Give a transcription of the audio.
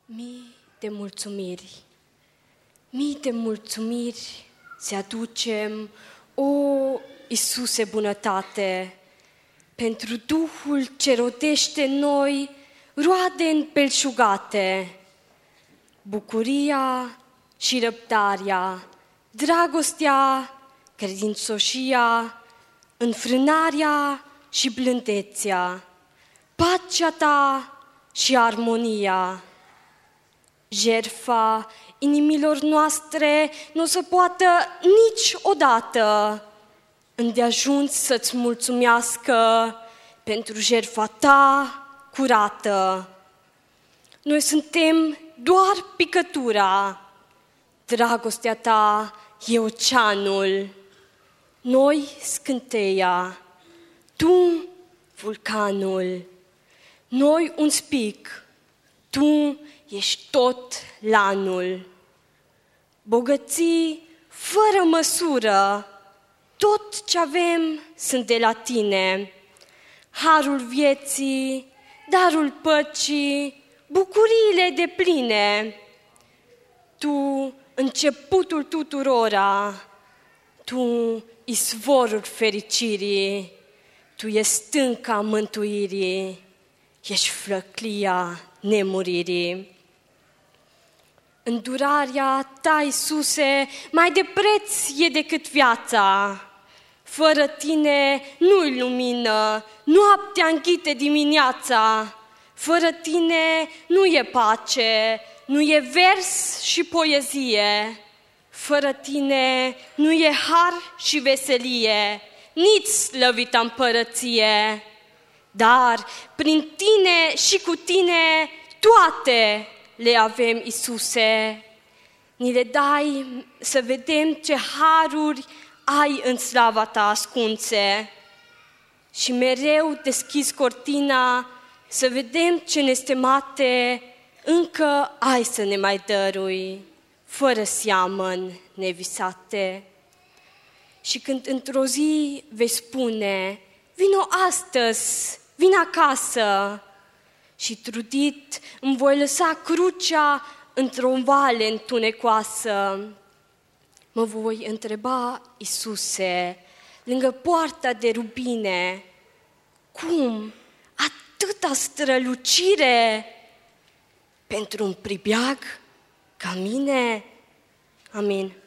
Mii de mulțumiri, mii de mulțumiri se aducem, o, Iisuse bunătate, pentru Duhul ce rodește în noi roade împelșugate, bucuria și răbdarea, dragostea, credincioșia, înfrânarea și blândețea, pacea ta și armonia. Jertfa inimilor noastre nu o să poată niciodată îndeajuns să-ți mulțumească pentru jertfa ta curată. Noi suntem doar picătura, dragostea ta e oceanul, noi scânteia, tu vulcanul, noi un spic, tu ești tot lanul. Bogății fără măsură, tot ce avem sunt de la tine. Harul vieții, darul păcii, bucuriile depline. Tu, începutul tuturora, tu, izvorul fericirii, tu ești stânca mântuirii, ești flăclia nemuririi. Îndurarea ta, Iisuse, mai de preț e decât viața. Fără tine nu-i lumină, noaptea înghite dimineața. Fără tine nu e pace, nu e vers și poezie. Fără tine nu e har și veselie, nici slăvita împărăție. Dar prin tine și cu tine toate le avem, Iisuse. Ni le dai să vedem ce haruri ai în slava ta ascunse. Și mereu deschizi cortina să vedem ce nestemate încă ai să ne mai dărui, fără seamăn nevisate. Și când într-o zi vei spune, vino astăzi, vino acasă, și trudit îmi voi lăsa crucea într-o vale întunecoasă, mă voi întreba, Iisuse, lângă poarta de rubine, cum atâta strălucire pentru un pribeag ca mine? Amin.